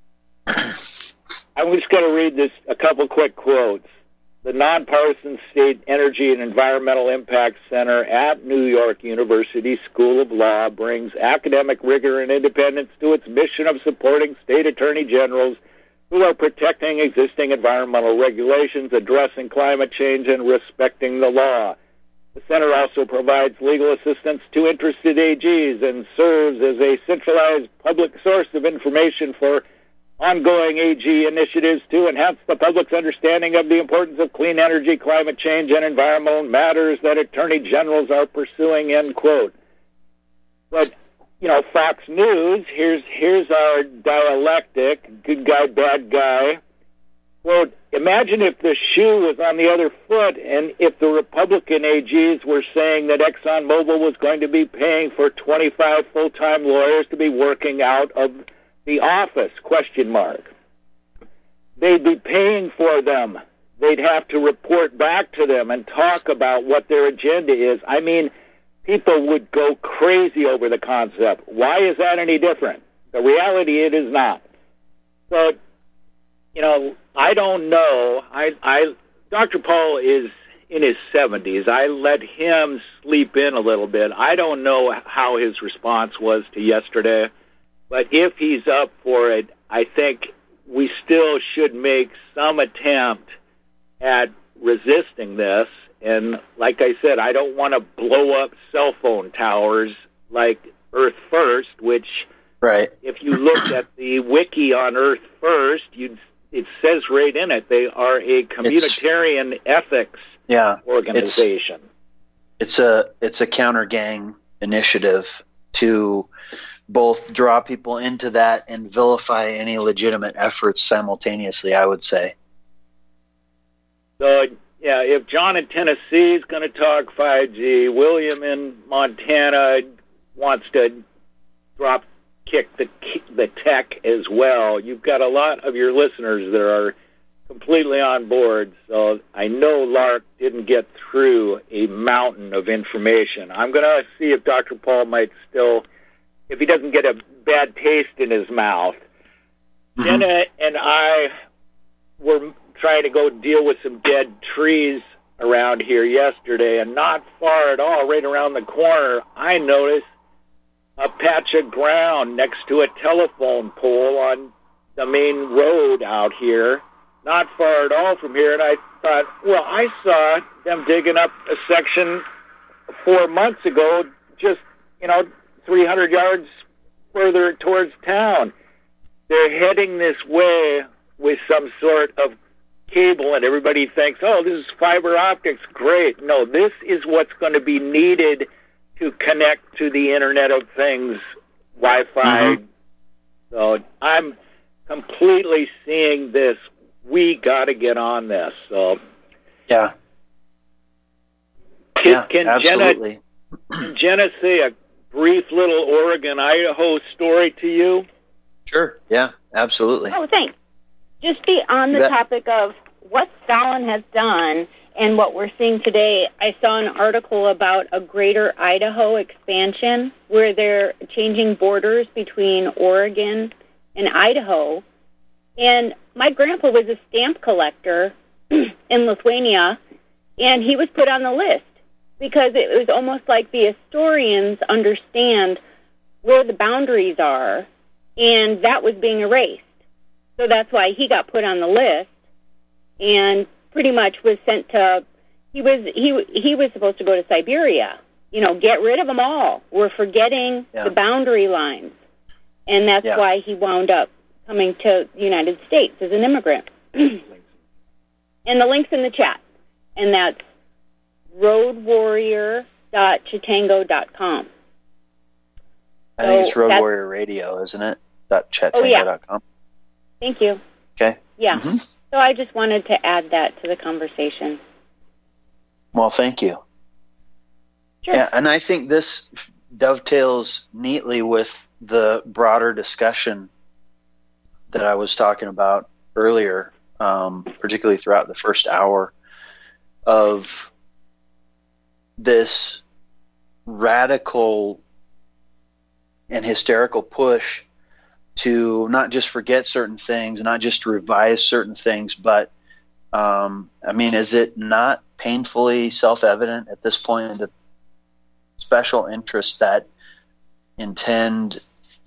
[SPEAKER 15] I'm just gonna read this a couple quick quotes. The Nonpartisan State Energy and Environmental Impact Center at New York University School of Law brings academic rigor and independence to its mission of supporting state attorney generals who are protecting existing environmental regulations, addressing climate change, and respecting the law. The center also provides legal assistance to interested A Gs and serves as a centralized public source of information for ongoing A G initiatives to enhance the public's understanding of the importance of clean energy, climate change, and environmental matters that attorney generals are pursuing, end quote. But, you know, Fox News, here's here's our dialectic, good guy, bad guy. Quote, imagine if the shoe was on the other foot and if the Republican A Gs were saying that ExxonMobil was going to be paying for twenty-five full-time lawyers to be working out of the office, question mark. They'd be paying for them. They'd have to report back to them and talk about what their agenda is. I mean, people would go crazy over the concept. Why is that any different? The reality, it is not. So, you know, I don't know. I, I, Doctor Paul is in his seventies. I let him sleep in a little bit. I don't know how his response was to yesterday. But if he's up for it, I think we still should make some attempt at resisting this. And like I said, I don't want to blow up cell phone towers like Earth First, which,
[SPEAKER 1] right.
[SPEAKER 15] if you look at the wiki on Earth First, you'd, it says right in it they are a communitarian it's, ethics
[SPEAKER 1] yeah,
[SPEAKER 15] organization.
[SPEAKER 1] It's, it's a it's a counter gang initiative to both draw people into that and vilify any legitimate efforts simultaneously, I would say.
[SPEAKER 15] So, yeah, if John in Tennessee is going to talk five G, William in Montana wants to drop kick the the tech as well, you've got a lot of your listeners that are completely on board. So I know Lark didn't get through a mountain of information. I'm going to see if Doctor Paul might still, if he doesn't get a bad taste in his mouth. Mm-hmm. Jenna and I were trying to go deal with some dead trees around here yesterday, and not far at all, right around the corner, I noticed a patch of ground next to a telephone pole on the main road out here, not far at all from here, and I thought, well, I saw them digging up a section four months ago, just, you know, three hundred yards further towards town. They're heading this way with some sort of cable, and everybody thinks, oh, this is fiber optics, great. No, this is what's going to be needed to connect to the Internet of Things, Wi-Fi. Mm-hmm. So I'm completely seeing this. We got to get on this. So
[SPEAKER 1] yeah,
[SPEAKER 15] can,
[SPEAKER 1] yeah
[SPEAKER 15] can
[SPEAKER 1] absolutely.
[SPEAKER 15] Jenna, can Jenna say a brief little Oregon, Idaho story to you?
[SPEAKER 1] Sure. Yeah, absolutely.
[SPEAKER 16] Oh, thanks. Just be on the topic of what Stalin has done and what we're seeing today. I saw an article about a greater Idaho expansion where they're changing borders between Oregon and Idaho. And my grandpa was a stamp collector in Lithuania, and he was put on the list because it was almost like the historians understand where the boundaries are, and that was being erased. So that's why he got put on the list and pretty much was sent to, he was he he was supposed to go to Siberia. You know, get rid of them all. We're forgetting
[SPEAKER 1] Yeah.
[SPEAKER 16] the boundary lines, and that's
[SPEAKER 1] Yeah.
[SPEAKER 16] why he wound up coming to the United States as an immigrant. And the link's in the chat, and that's road warrior dot chitango dot com.
[SPEAKER 1] I think
[SPEAKER 16] So
[SPEAKER 1] it's Road
[SPEAKER 16] that's-
[SPEAKER 1] Warrior Radio, isn't it? Dot
[SPEAKER 16] Oh, yeah.
[SPEAKER 1] chatango dot com.
[SPEAKER 16] Thank you.
[SPEAKER 1] Okay.
[SPEAKER 16] Yeah.
[SPEAKER 1] Mhm.
[SPEAKER 16] So I just wanted to add that to the conversation.
[SPEAKER 1] Well, thank you.
[SPEAKER 16] Sure.
[SPEAKER 1] Yeah, and I think this dovetails neatly with the broader discussion that I was talking about earlier, um, particularly throughout the first hour, of this radical and hysterical push to not just forget certain things, not just to revise certain things, but um, I mean, is it not painfully self-evident at this point that special interests that intend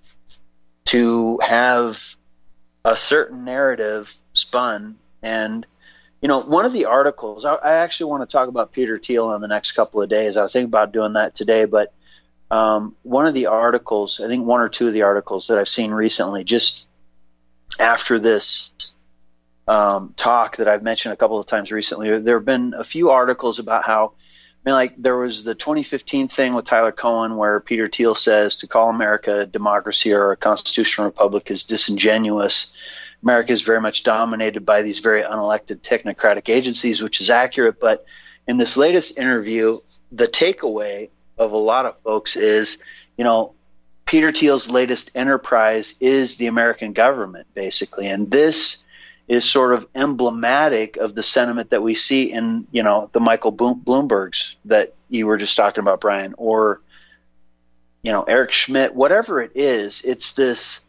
[SPEAKER 1] to have a certain narrative spun? And, you know, one of the articles, I, I actually want to talk about Peter Thiel in the next couple of days. I was thinking about doing that today, but um, one of the articles, I think one or two of the articles that I've seen recently, just after this um, talk that I've mentioned a couple of times recently, there have been a few articles about how, I mean, like there was the twenty fifteen thing with Tyler Cohen where Peter Thiel says to call America a democracy or a constitutional republic is disingenuous. America is very much dominated by these very unelected technocratic agencies, which is accurate. But in this latest interview, the takeaway of a lot of folks is, you know, Peter Thiel's latest enterprise is the American government, basically. And this is sort of emblematic of the sentiment that we see in, you know, the Michael Bloombergs that you were just talking about, Brian, or, you know, Eric Schmidt, whatever it is, it's this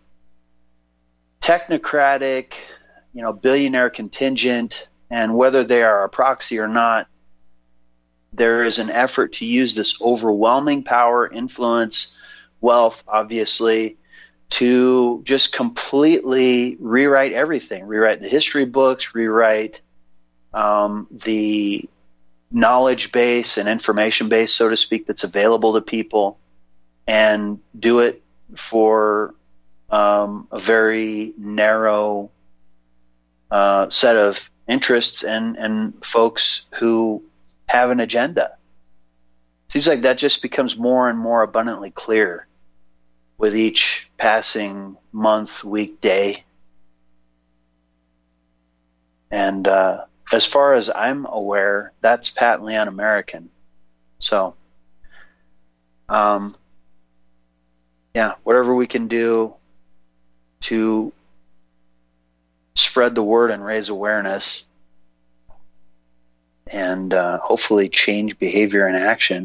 [SPEAKER 1] technocratic, you know, billionaire contingent, and whether they are a proxy or not, there is an effort to use this overwhelming power, influence, wealth, obviously, to just completely rewrite everything, rewrite the history books, rewrite um, the knowledge base and information base, so to speak, that's available to people, and do it for um, a very narrow uh, set of interests and, and folks who have an agenda. Seems like that just becomes more and more abundantly clear with each passing month, week, day. And uh, as far as I'm aware, that's patently un-American. So, um, yeah, whatever we can do to spread the word and raise awareness and uh, hopefully change behavior and action,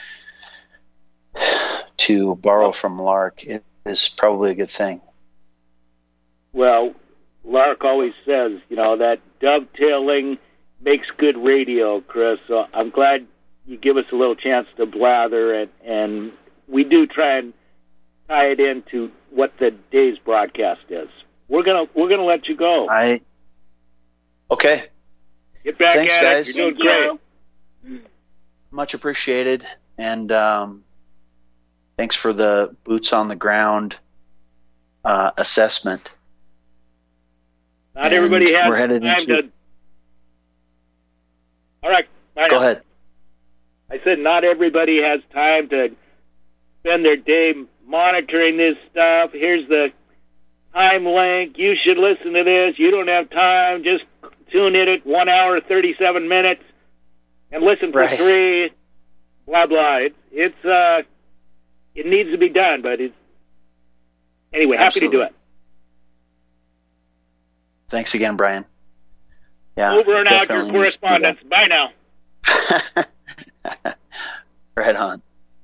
[SPEAKER 1] to borrow from Lark, it is probably a good thing.
[SPEAKER 15] Well, Lark always says, you know, that dovetailing makes good radio, Chris. So I'm glad you give us a little chance to blather, and, and we do try and tie it into what the day's broadcast is. We're gonna we're gonna let you go.
[SPEAKER 1] I okay.
[SPEAKER 15] Get back
[SPEAKER 1] Thanks,
[SPEAKER 15] at
[SPEAKER 1] guys.
[SPEAKER 15] it. You're doing great.
[SPEAKER 1] Much appreciated, and um, thanks for the boots on the ground uh, assessment.
[SPEAKER 15] Not
[SPEAKER 1] And
[SPEAKER 15] everybody has
[SPEAKER 1] we're headed
[SPEAKER 15] time
[SPEAKER 1] into...
[SPEAKER 15] to. All right. Bye
[SPEAKER 1] Go
[SPEAKER 15] now.
[SPEAKER 1] ahead.
[SPEAKER 15] I said not everybody has time to spend their day monitoring this stuff. Here's the time link. You should listen to this. You don't have time. Just tune in at one hour, thirty-seven minutes, and listen for
[SPEAKER 1] Right.
[SPEAKER 15] three. Blah blah. It's it's uh, it needs to be done, but it's anyway. Happy
[SPEAKER 1] Absolutely.
[SPEAKER 15] to do it.
[SPEAKER 1] Thanks again, Brian. Yeah,
[SPEAKER 15] Over and out,
[SPEAKER 1] definitely
[SPEAKER 15] your
[SPEAKER 1] needs to do
[SPEAKER 15] correspondence. Bye now.
[SPEAKER 1] that. Right on.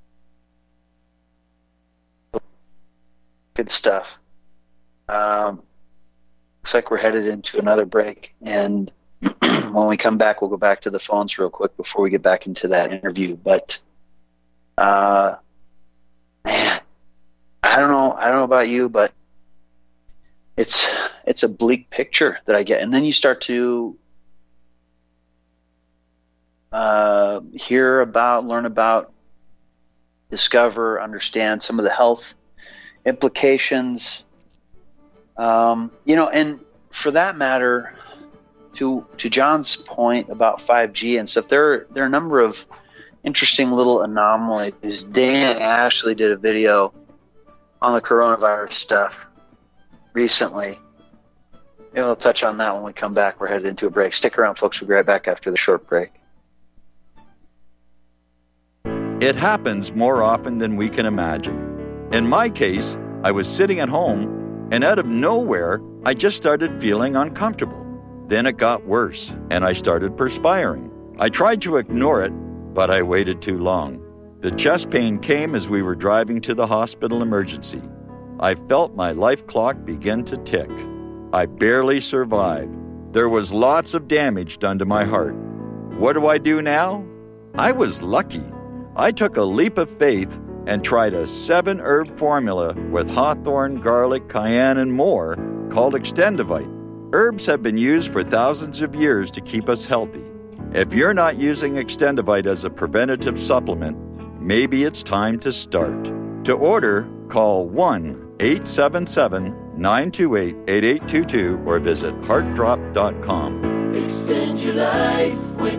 [SPEAKER 1] Good stuff. Um, looks like we're headed into another break, and when we come back, we'll go back to the phones real quick before we get back into that interview. But, uh, man, I don't know. I don't know about you, but it's it's a bleak picture that I get. And then you start to uh, hear about, learn about, discover, understand some of the health implications. Um, you know, and for that matter, to to John's point about five G and stuff, there there are a number of interesting little anomalies. Dana Ashley did a video on the coronavirus stuff recently. Maybe we'll touch on that when we come back. We're headed into a break. Stick around, folks. We'll be right back after the short break.
[SPEAKER 4] It happens more often than we can imagine. In my case, I was sitting at home, and out of nowhere, I just started feeling uncomfortable. Then it got worse, and I started perspiring. I tried to ignore it, but I waited too long. The chest pain came as we were driving to the hospital emergency. I felt my life clock begin to tick. I barely survived. There was lots of damage done to my heart. What do I do now? I was lucky. I took a leap of faith and tried a seven-herb formula with hawthorn, garlic, cayenne, and more called Extendivite. Herbs have been used for thousands of years to keep us healthy. If you're not using Extendivite as a preventative supplement, maybe it's time to start. To order, call one eight seven seven, nine two eight, eight eight two two or visit heart drop dot com.
[SPEAKER 5] Extend your life with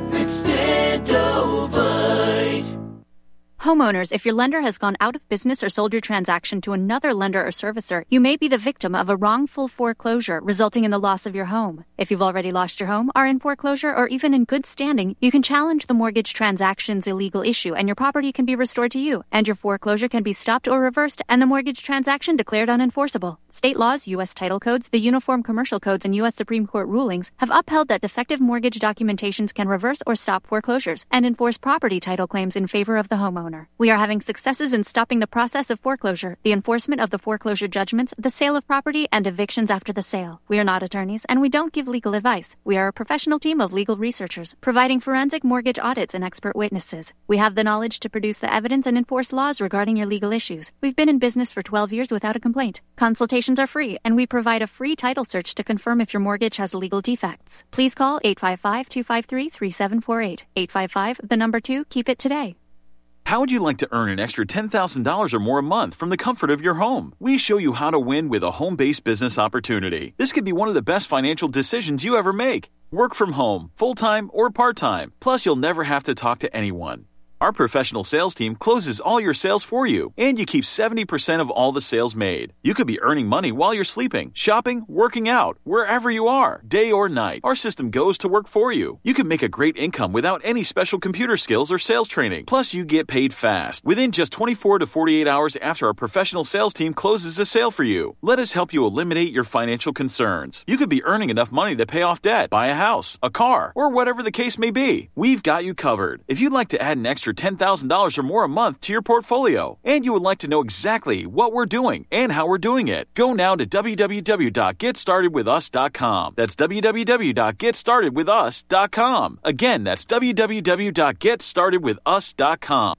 [SPEAKER 5] Extendovite.
[SPEAKER 17] Homeowners, if your lender has gone out of business or sold your transaction to another lender or servicer, you may be the victim of a wrongful foreclosure resulting in the loss of your home. If you've already lost your home, are in foreclosure, or even in good standing, you can challenge the mortgage transaction's illegal issue and your property can be restored to you, and your foreclosure can be stopped or reversed and the mortgage transaction declared unenforceable. State laws, U S title codes, the Uniform Commercial Codes, and U S Supreme Court rulings have upheld that defective mortgage documentations can reverse or stop foreclosures and enforce property title claims in favor of the homeowner. We are having successes in stopping the process of foreclosure, the enforcement of the foreclosure judgments, the sale of property, and evictions after the sale. We are not attorneys, and we don't give legal advice. We are a professional team of legal researchers, providing forensic mortgage audits and expert witnesses. We have the knowledge to produce the evidence and enforce laws regarding your legal issues. We've been in business for twelve years without a complaint. Consultations are free, and we provide a free title search to confirm if your mortgage has legal defects. Please call eight five five, two five three, three seven four eight. eight five five, the number two, keep it today.
[SPEAKER 18] How would you like to earn an extra ten thousand dollars or more a month from the comfort of your home? We show you how to win with a home-based business opportunity. This could be one of the best financial decisions you ever make. Work from home, full-time or part-time. Plus, you'll never have to talk to anyone. Our professional sales team closes all your sales for you, and you keep seventy percent of all the sales made. You could be earning money while you're sleeping, shopping, working out, wherever you are, day or night. Our system goes to work for you. You can make a great income without any special computer skills or sales training. Plus, you get paid fast, within just twenty-four to forty-eight hours after our professional sales team closes a sale for you. Let us help you eliminate your financial concerns. You could be earning enough money to pay off debt, buy a house, a car, or whatever the case may be. We've got you covered. If you'd like to add an extra ten thousand dollars or more a month to your portfolio, and you would like to know exactly what we're doing and how we're doing it, go now to w w w dot get started with us dot com. That's w w w dot get started with us dot com. Again, that's w w w dot get started with us dot com.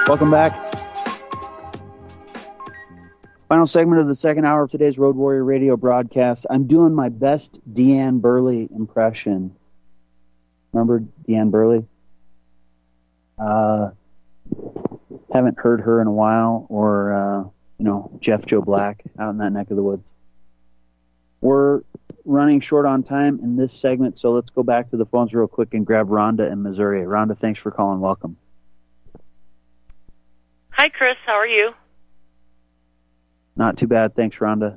[SPEAKER 3] Welcome back. Final segment of the second hour of today's Road Warrior Radio broadcast. I'm doing my best Deanne Burley impression. Remember Deanne Burley? Uh, haven't heard her in a while, or, uh, you know, Jeff Joe Black out in that neck of the woods. We're running short on time in this segment, so let's go back to the phones real quick and grab Rhonda in Missouri. Rhonda, thanks for calling. Welcome.
[SPEAKER 19] Hi, Chris. How are you?
[SPEAKER 3] Not too bad. Thanks, Rhonda.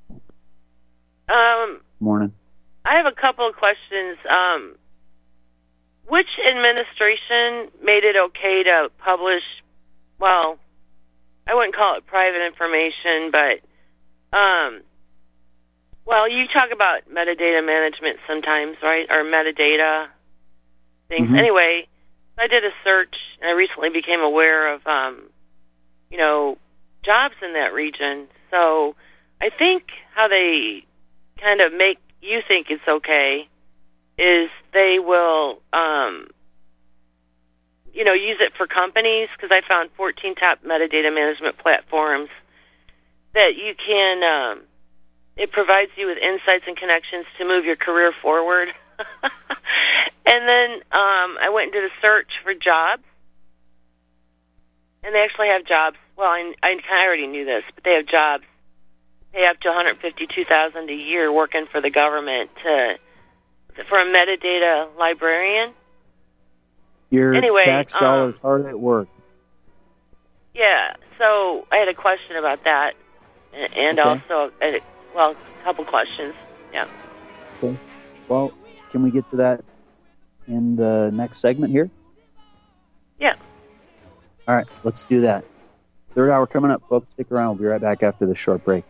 [SPEAKER 19] Um,
[SPEAKER 3] Morning.
[SPEAKER 19] I have a couple of questions. Um, which administration made it okay to publish, well, I wouldn't call it private information, but, um, well, you talk about metadata management sometimes, right? Or metadata things.
[SPEAKER 20] Mm-hmm.
[SPEAKER 19] Anyway, I did a search, and I recently became aware of, um, you know, jobs in that region. So I think how they kind of make you think it's okay is they will, um, you know, use it for companies, because I found fourteen top metadata management platforms that you can, um, it provides you with insights and connections to move your career forward. And then um, I went and did a search for jobs, and they actually have jobs. Well, I, I kind of already knew this, but they have jobs. Pay up to one hundred fifty-two thousand dollars a year working for the government to, for a metadata librarian.
[SPEAKER 3] Your
[SPEAKER 19] anyway,
[SPEAKER 3] tax dollars
[SPEAKER 19] um,
[SPEAKER 3] hard at work.
[SPEAKER 19] Yeah, so I had a question about that, and, and
[SPEAKER 3] Okay.
[SPEAKER 19] also, uh, well, a couple questions. Yeah.
[SPEAKER 3] Okay. Well, can we get to that in the next segment here?
[SPEAKER 19] Yeah.
[SPEAKER 3] All right, let's do that. Third hour coming up, folks. Stick around. We'll be right back after this short break.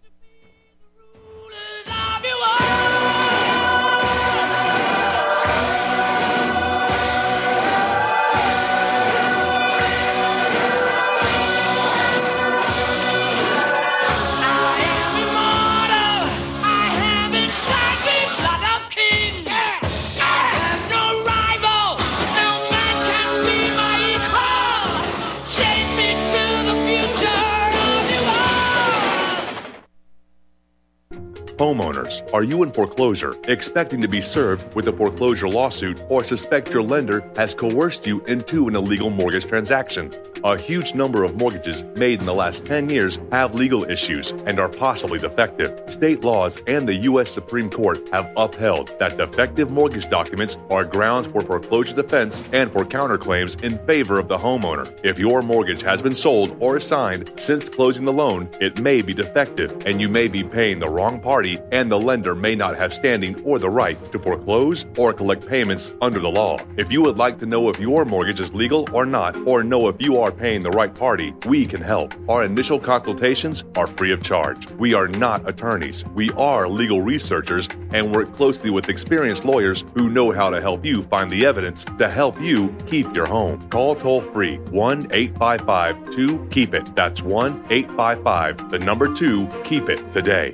[SPEAKER 20] Homeowners, are you in foreclosure, expecting to be served with a foreclosure lawsuit, or suspect your lender has coerced you into an illegal mortgage transaction? A huge number of mortgages made in the last ten years have legal issues and are possibly defective. State laws and the U S Supreme Court have upheld that defective mortgage documents are grounds for foreclosure defense and for counterclaims in favor of the homeowner. If your mortgage has been sold or assigned since closing the loan, it may be defective, and you may be paying the wrong party, and the lender may not have standing or the right to foreclose or collect payments under the law. If you would like to know if your mortgage is legal or not, or know if you are paying the right party, we can help. Our initial consultations are free of charge. We are not attorneys. We are legal researchers and work closely with experienced lawyers who know how to help you find the evidence to help you keep your home. Call toll-free one eight five five two keep it. That's one eight five five, the number two, keep it today.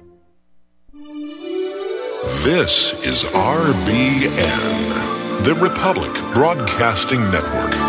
[SPEAKER 21] This is R B N, the Republic Broadcasting Network.